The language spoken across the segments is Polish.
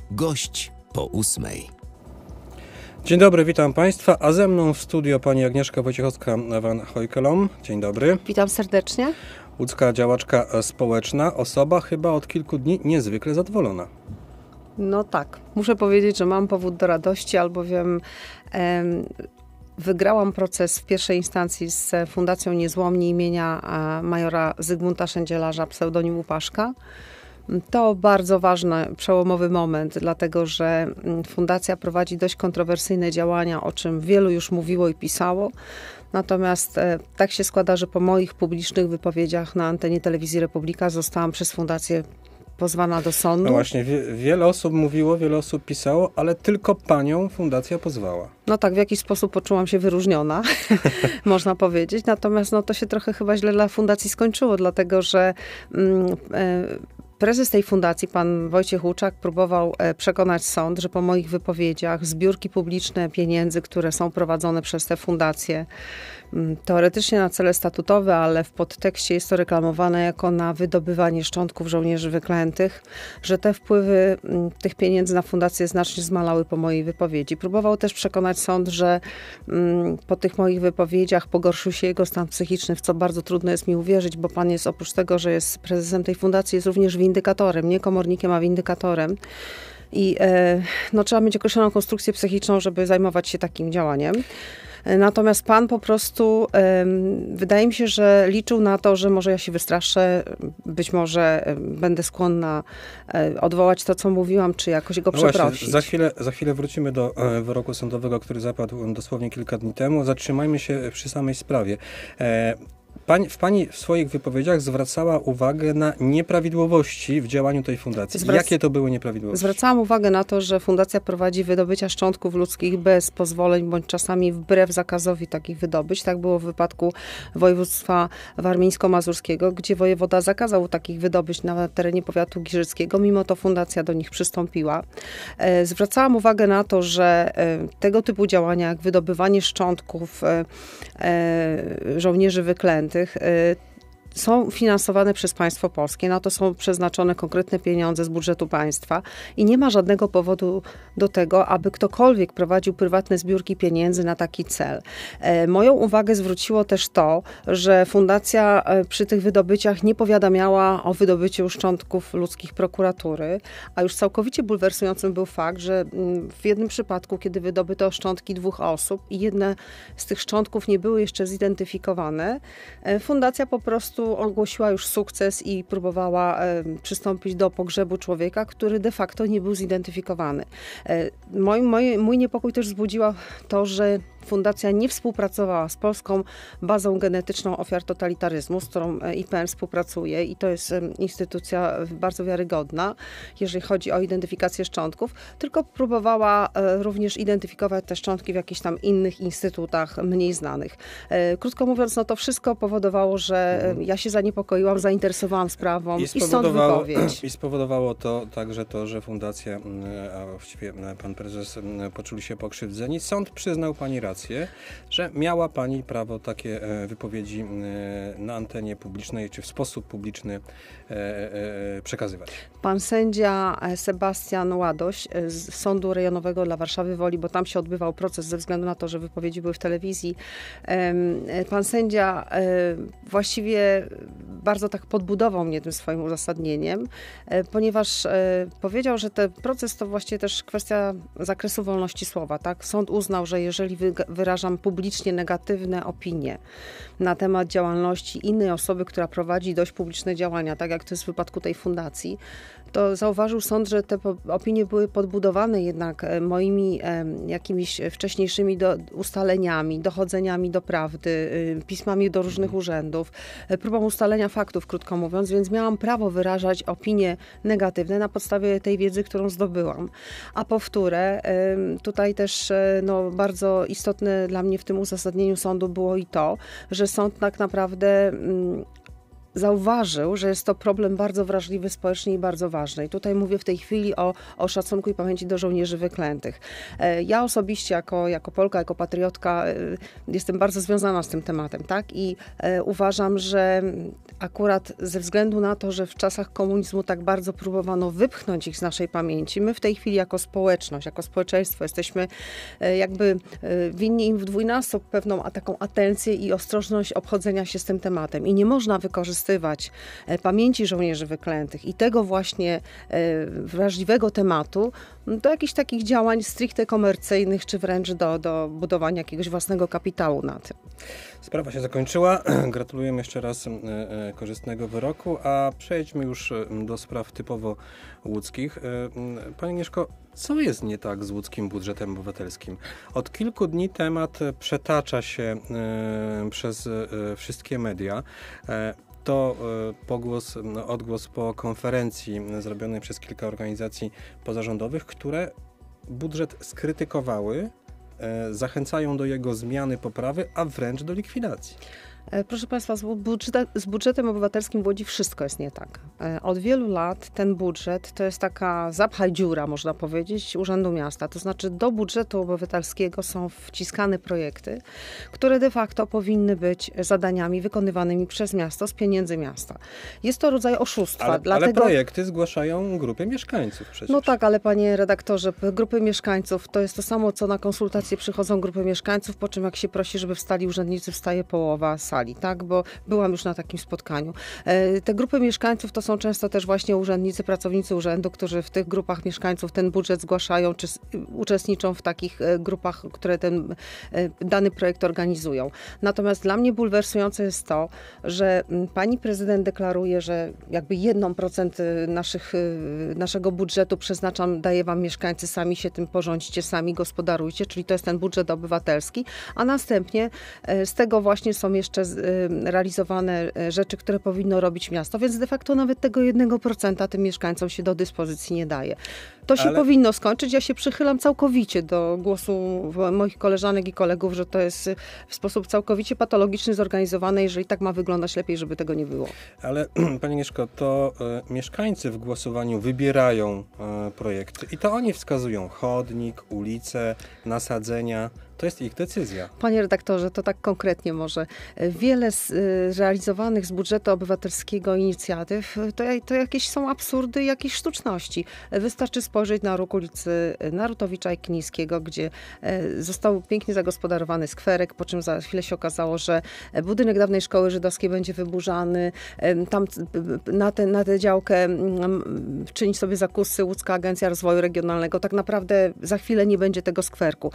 Gość po 8. Dzień dobry, witam Państwa, a ze mną w studio pani Agnieszka Wojciechowska-Van Heukelom. Dzień dobry. Witam serdecznie. Łódzka działaczka społeczna, osoba chyba od kilku dni niezwykle zadowolona. No tak, muszę powiedzieć, że mam powód do radości, albowiem wygrałam proces w pierwszej instancji z Fundacją Niezłomni imienia majora Zygmunta Szędzielarza, pseudonim Łupaszka. To bardzo ważny, przełomowy moment, dlatego że fundacja prowadzi dość kontrowersyjne działania, o czym wielu już mówiło i pisało. Natomiast tak się składa, że po moich publicznych wypowiedziach na antenie Telewizji Republika zostałam przez fundację pozwana do sądu. No właśnie, wiele osób mówiło, wiele osób pisało, ale tylko panią fundacja pozwała. No tak, w jakiś sposób poczułam się wyróżniona, można powiedzieć. Natomiast to się trochę chyba źle dla fundacji skończyło, dlatego że prezes tej fundacji, pan Wojciech Łuczak, próbował przekonać sąd, że po moich wypowiedziach zbiórki publiczne pieniędzy, które są prowadzone przez tę fundację, teoretycznie na cele statutowe, ale w podtekście jest to reklamowane jako na wydobywanie szczątków żołnierzy wyklętych, że te wpływy tych pieniędzy na fundację znacznie zmalały po mojej wypowiedzi. Próbował też przekonać sąd, że po tych moich wypowiedziach pogorszył się jego stan psychiczny, w co bardzo trudno jest mi uwierzyć, bo pan jest oprócz tego, że jest prezesem tej fundacji, jest również windykatorem, nie komornikiem, a windykatorem. I trzeba mieć określoną konstrukcję psychiczną, żeby zajmować się takim działaniem. Natomiast pan po prostu, wydaje mi się, że liczył na to, że może ja się wystraszę, być może będę skłonna odwołać to, co mówiłam, czy jakoś go przeprosić. Właśnie, za chwilę wrócimy do wyroku sądowego, który zapadł dosłownie kilka dni temu. Zatrzymajmy się przy samej sprawie. Pani w swoich wypowiedziach zwracała uwagę na nieprawidłowości w działaniu tej fundacji. Jakie to były nieprawidłowości? Zwracałam uwagę na to, że fundacja prowadzi wydobycia szczątków ludzkich bez pozwoleń, bądź czasami wbrew zakazowi takich wydobyć. Tak było w wypadku województwa warmińsko-mazurskiego, gdzie wojewoda zakazał takich wydobyć na terenie powiatu giżyckiego. Mimo to fundacja do nich przystąpiła. Zwracałam uwagę na to, że tego typu działania, jak wydobywanie szczątków żołnierzy wyklętych, są finansowane przez państwo polskie, na to są przeznaczone konkretne pieniądze z budżetu państwa i nie ma żadnego powodu do tego, aby ktokolwiek prowadził prywatne zbiórki pieniędzy na taki cel. Moją uwagę zwróciło też to, że fundacja przy tych wydobyciach nie powiadamiała o wydobyciu szczątków ludzkich prokuratury, a już całkowicie bulwersującym był fakt, że w jednym przypadku, kiedy wydobyto szczątki 2 osób i jedne z tych szczątków nie były jeszcze zidentyfikowane, fundacja po prostu ogłosiła już sukces i próbowała przystąpić do pogrzebu człowieka, który de facto nie był zidentyfikowany. Mój niepokój też wzbudziło to, że fundacja nie współpracowała z Polską Bazą Genetyczną Ofiar Totalitaryzmu, z którą IPN współpracuje i to jest instytucja bardzo wiarygodna, jeżeli chodzi o identyfikację szczątków, tylko próbowała również identyfikować te szczątki w jakichś tam innych instytutach mniej znanych. Krótko mówiąc, to wszystko powodowało, że ja się zaniepokoiłam, zainteresowałam sprawą i stąd wypowiedź. I spowodowało to także to, że fundacja, a właściwie pan prezes poczuli się pokrzywdzeni. Sąd przyznał pani rację, że miała pani prawo takie wypowiedzi na antenie publicznej czy w sposób publiczny przekazywać. Pan sędzia Sebastian Ładoś z Sądu Rejonowego dla Warszawy Woli, bo tam się odbywał proces ze względu na to, że wypowiedzi były w telewizji. Pan sędzia właściwie bardzo tak podbudował mnie tym swoim uzasadnieniem, ponieważ powiedział, że ten proces to właściwie też kwestia zakresu wolności słowa. Tak? Sąd uznał, że jeżeli wyrażam publicznie negatywne opinie na temat działalności innej osoby, która prowadzi dość publiczne działania, tak jak to jest w wypadku tej fundacji, to zauważył sąd, że te opinie były podbudowane jednak moimi jakimiś wcześniejszymi ustaleniami, dochodzeniami do prawdy, pismami do różnych urzędów, próbą ustalenia faktów, krótko mówiąc, więc miałam prawo wyrażać opinie negatywne na podstawie tej wiedzy, którą zdobyłam. A po wtóre, tutaj też bardzo istotne dla mnie w tym uzasadnieniu sądu było i to, że sąd tak naprawdę zauważył, że jest to problem bardzo wrażliwy społecznie i bardzo ważny. I tutaj mówię w tej chwili o szacunku i pamięci do żołnierzy wyklętych. Ja osobiście jako Polka, jako patriotka jestem bardzo związana z tym tematem, tak? I uważam, że akurat ze względu na to, że w czasach komunizmu tak bardzo próbowano wypchnąć ich z naszej pamięci, my w tej chwili jako społeczność, jako społeczeństwo jesteśmy jakby winni im w dwójnasób pewną taką atencję i ostrożność obchodzenia się z tym tematem. I nie można wykorzystywać pamięci żołnierzy wyklętych i tego właśnie wrażliwego tematu do jakichś takich działań stricte komercyjnych, czy wręcz do budowania jakiegoś własnego kapitału na tym. Sprawa się zakończyła. Gratulujemy jeszcze raz korzystnego wyroku, a przejdźmy już do spraw typowo łódzkich. Pani Agnieszko, co jest nie tak z łódzkim budżetem obywatelskim? Od kilku dni temat przetacza się przez wszystkie media. To odgłos po konferencji zrobionej przez kilka organizacji pozarządowych, które budżet skrytykowały, zachęcają do jego zmiany, poprawy, a wręcz do likwidacji. Proszę Państwa, z budżetem obywatelskim w Łodzi wszystko jest nie tak. Od wielu lat ten budżet to jest taka zapchaj dziura, można powiedzieć, Urzędu Miasta. To znaczy do budżetu obywatelskiego są wciskane projekty, które de facto powinny być zadaniami wykonywanymi przez miasto z pieniędzy miasta. Jest to rodzaj oszustwa. Ale projekty zgłaszają grupy mieszkańców przecież. No tak, ale panie redaktorze, grupy mieszkańców to jest to samo, co na konsultacje przychodzą grupy mieszkańców, po czym jak się prosi, żeby wstali urzędnicy, wstaje połowa sali. Tak, bo byłam już na takim spotkaniu. Te grupy mieszkańców to są często też właśnie urzędnicy, pracownicy urzędu, którzy w tych grupach mieszkańców ten budżet zgłaszają, czy uczestniczą w takich grupach, które ten dany projekt organizują. Natomiast dla mnie bulwersujące jest to, że pani prezydent deklaruje, że jakby 1% naszego budżetu daje wam mieszkańcy, sami się tym porządźcie, sami gospodarujcie, czyli to jest ten budżet obywatelski, a następnie z tego właśnie są jeszcze realizowane rzeczy, które powinno robić miasto, więc de facto nawet tego 1% tym mieszkańcom się do dyspozycji nie daje. To się powinno skończyć. Ja się przychylam całkowicie do głosu moich koleżanek i kolegów, że to jest w sposób całkowicie patologiczny, zorganizowane. Jeżeli tak ma wyglądać, lepiej, żeby tego nie było. Ale Pani Agnieszko, to mieszkańcy w głosowaniu wybierają projekty i to oni wskazują chodnik, ulice, nasadzenia. To jest ich decyzja. Panie redaktorze, to tak konkretnie może. Wiele z realizowanych z budżetu obywatelskiego inicjatyw to jakieś są absurdy, jakieś sztuczności. Wystarczy spojrzeć na róg ulicy Narutowicza i Knińskiego, gdzie został pięknie zagospodarowany skwerek, po czym za chwilę się okazało, że budynek dawnej szkoły żydowskiej będzie wyburzany. Tam na tę działkę czyni sobie zakusy Łódzka Agencja Rozwoju Regionalnego. Tak naprawdę za chwilę nie będzie tego skwerku.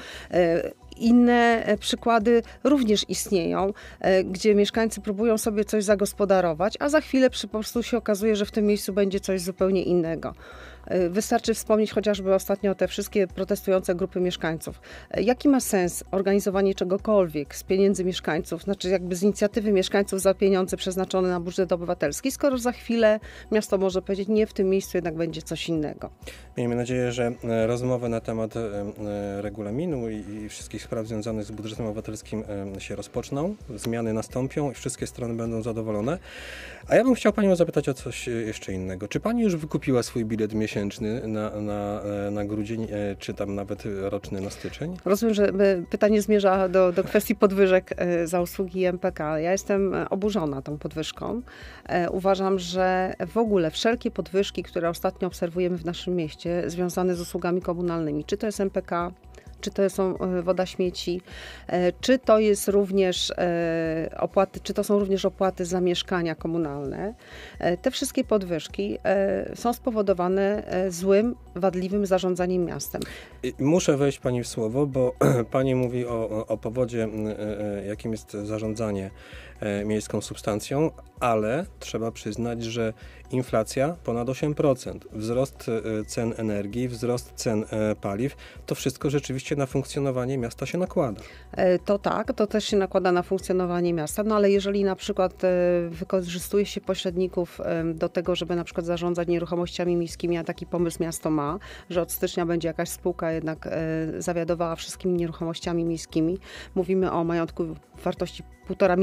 Inne przykłady również istnieją, gdzie mieszkańcy próbują sobie coś zagospodarować, a za chwilę po prostu się okazuje, że w tym miejscu będzie coś zupełnie innego. Wystarczy wspomnieć chociażby ostatnio te wszystkie protestujące grupy mieszkańców. Jaki ma sens organizowanie czegokolwiek z pieniędzy mieszkańców, znaczy jakby z inicjatywy mieszkańców za pieniądze przeznaczone na budżet obywatelski, skoro za chwilę miasto może powiedzieć, nie, w tym miejscu jednak będzie coś innego. Miejmy nadzieję, że rozmowy na temat regulaminu i wszystkich spraw związanych z budżetem obywatelskim się rozpoczną, zmiany nastąpią i wszystkie strony będą zadowolone. A ja bym chciał Panią zapytać o coś jeszcze innego. Czy Pani już wykupiła swój bilet miesięczny na grudzień, czy tam nawet roczny na styczeń? Rozumiem, że pytanie zmierza do kwestii podwyżek za usługi MPK. Ja jestem oburzona tą podwyżką. Uważam, że w ogóle wszelkie podwyżki, które ostatnio obserwujemy w naszym mieście, związane z usługami komunalnymi, czy to jest MPK, czy to są woda, śmieci, czy to jest również opłaty, czy to są również opłaty za mieszkania komunalne. Te wszystkie podwyżki są spowodowane złym, wadliwym zarządzaniem miastem. Muszę wejść Pani w słowo, bo Pani mówi o powodzie, jakim jest zarządzanie miejską substancją, ale trzeba przyznać, że inflacja ponad 8%, wzrost cen energii, wzrost cen paliw, to wszystko rzeczywiście na funkcjonowanie miasta się nakłada. To tak, to też się nakłada na funkcjonowanie miasta, no ale jeżeli na przykład wykorzystuje się pośredników do tego, żeby na przykład zarządzać nieruchomościami miejskimi, a taki pomysł miasto ma, że od stycznia będzie jakaś spółka jednak zawiadowała wszystkimi nieruchomościami miejskimi. Mówimy o majątku wartości 1,5 miliarda,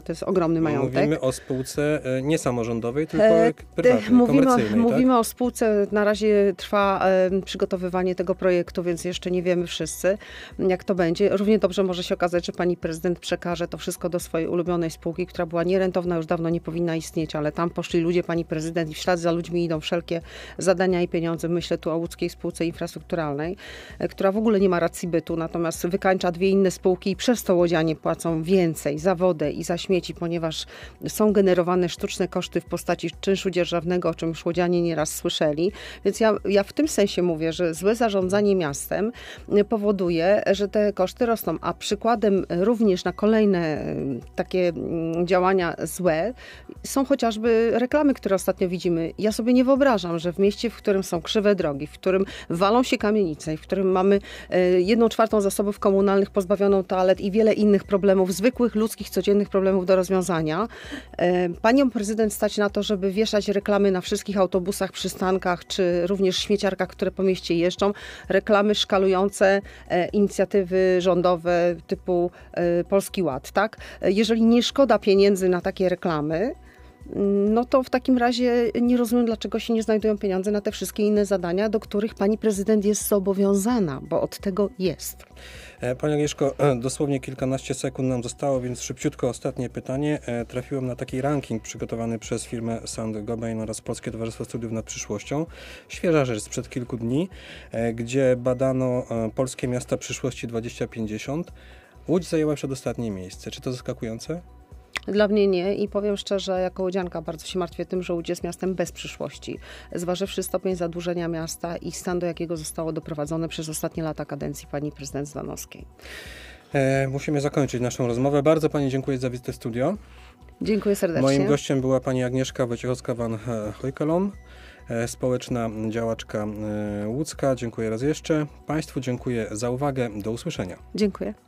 To jest ogromny majątek. Mówimy o spółce nie samorządowej, tylko prywatnej, komercyjnej. Mówimy o spółce, na razie trwa przygotowywanie tego projektu, więc jeszcze nie wiemy wszyscy, jak to będzie. Równie dobrze może się okazać, że pani prezydent przekaże to wszystko do swojej ulubionej spółki, która była nierentowna, już dawno nie powinna istnieć, ale tam poszli ludzie pani prezydent i w ślad za ludźmi idą wszelkie zadania i pieniądze. Myślę tu o łódzkiej spółce infrastrukturalnej, która w ogóle nie ma racji bytu, natomiast wykańcza dwie inne spółki i przez to łodzianie płacą więcej za wodę i za śmieci, ponieważ są generowane sztuczne koszty w postaci czynszu dzierżawnego, o czym już łodzianie nieraz słyszeli. Więc ja w tym sensie mówię, że złe zarządzanie miastem powoduje, że te koszty rosną, a przykładem również na kolejne takie działania złe są chociażby reklamy, które ostatnio widzimy. Ja sobie nie wyobrażam, że w mieście, w którym są krzywe drogi, w którym walą się kamienice, w którym mamy 1/4 zasobów komunalnych pozbawioną toalet i wiele innych problemów, zwykłych, ludzkich, codziennych problemów do rozwiązania, panią prezydent stać na to, żeby wieszać reklamy na wszystkich autobusach, przystankach, czy również śmieciarkach, które po mieście jeżdżą, reklamy szkalujące inicjatywy rządowe typu Polski Ład, tak? Jeżeli nie szkoda pieniędzy na takie reklamy, no to w takim razie nie rozumiem, dlaczego się nie znajdują pieniądze na te wszystkie inne zadania, do których pani prezydent jest zobowiązana, bo od tego jest. Pani Agnieszko, dosłownie kilkanaście sekund nam zostało, więc szybciutko ostatnie pytanie. Trafiłem na taki ranking przygotowany przez firmę Saint-Gobain oraz Polskie Towarzystwo Studiów nad Przyszłością. Świeża rzecz sprzed kilku dni, gdzie badano polskie miasta przyszłości 2050. Łódź zajęła przedostatnie miejsce. Czy to zaskakujące? Dla mnie nie i powiem szczerze, jako łodzianka bardzo się martwię tym, że Łódź jest miastem bez przyszłości. Zważywszy stopień zadłużenia miasta i stan, do jakiego zostało doprowadzone przez ostatnie lata kadencji pani prezydent Zdanowskiej. Musimy zakończyć naszą rozmowę. Bardzo pani dziękuję za wizytę w studio. Dziękuję serdecznie. Moim gościem była pani Agnieszka Wojciechowska-Van Heukelom, społeczna działaczka łódzka. Dziękuję raz jeszcze. Państwu dziękuję za uwagę. Do usłyszenia. Dziękuję.